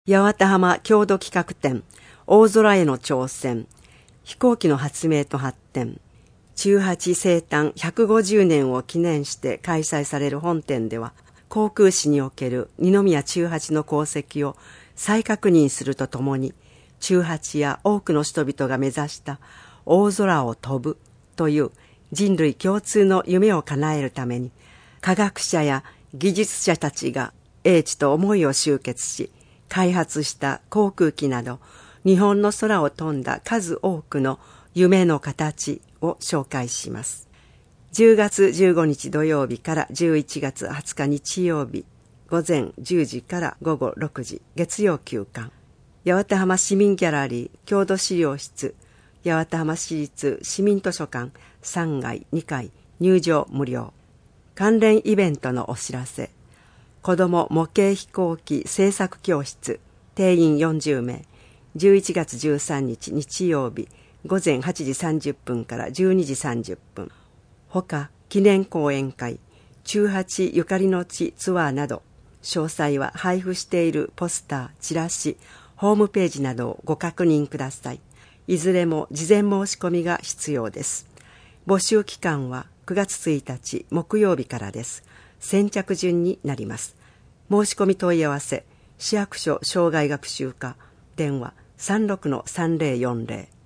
八幡浜郷土企画展大空への挑戦、飛行機の発明と発展、中八生誕150年を記念して開催される本展では、航空史における二宮中八の功績を再確認するとともに、中八や多くの人々が目指した大空を飛ぶという人類共通の夢を叶えるために、科学者や技術者たちが英知と思いを集結し、開発した航空機など、日本の空を飛んだ数多くの夢の形を紹介します。10月15日土曜日から11月20日日曜日、午前10時から午後6時、月曜休館。八幡浜市民ギャラリー郷土資料室、八幡浜市立市民図書館3階2階、入場無料。関連イベントのお知らせ。子ども模型飛行機製作教室、定員40名、11月13日日曜日、午前8時30分から12時30分。ほか、記念講演会、中八ゆかりの地ツアーなど、詳細は配布しているポスター、チラシ、ホームページなどをご確認ください。いずれも事前申し込みが必要です。募集期間は9月1日木曜日からです。先着順になります。申し込み問い合わせ、市役所障害学習課、電話36-3040。